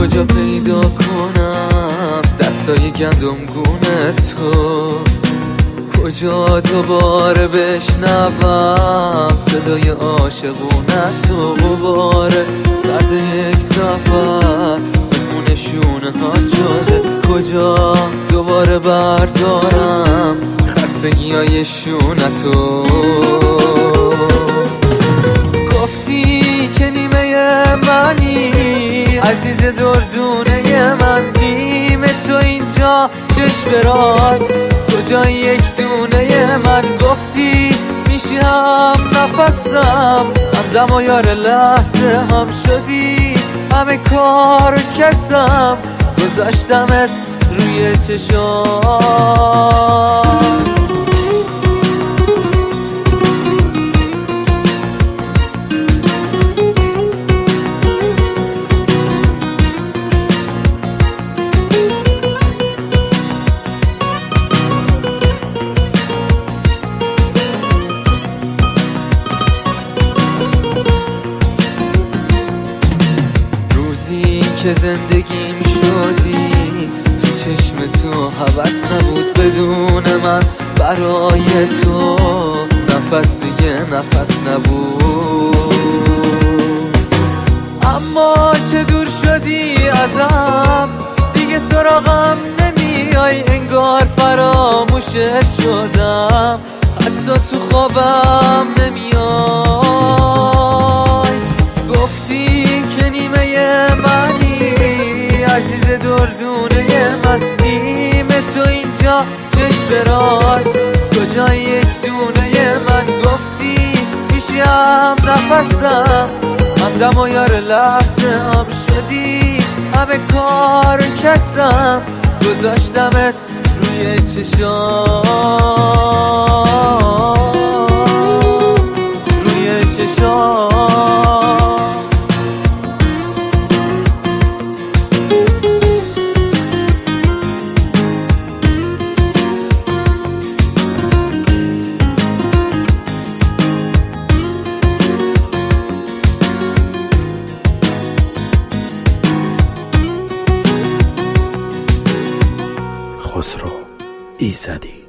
کجا پیدا کنم دستای گندمگونه تو؟ کجا دوباره بشنوم صدای عاشقونه تو؟ غبار سرد یک سفر بمونه شونه ها شده. کجا دوباره بردارم خستگی های شونه تو؟ گفتی که نیمه منی عزیز دردونه من، نیمه تو اینجا چشم راز کجا یک دونه من. گفتی میشم نفسم همدم و یار لحظه هم شدی، همه کار کسم گذاشتمت روی چشام. که زندگیم شدی تو چشم تو، هوس نبود بدون من برای تو، نفس دیگه نفس نبود. اما چه دور شدی ازم، دیگه سراغم نمیای، انگار فراموشت شدم، حتی تو خوابم نمیای. گفتی که نیمه منی عزیز دردونه من، نیمه تو اینجا چشم راز کجا یک دونه من. گفتی میشم نفسم همدم و یار لحظه هم شدی، همه کار کسم گذاشتمت روی چشام، روی چشام. خسرو ایزدی.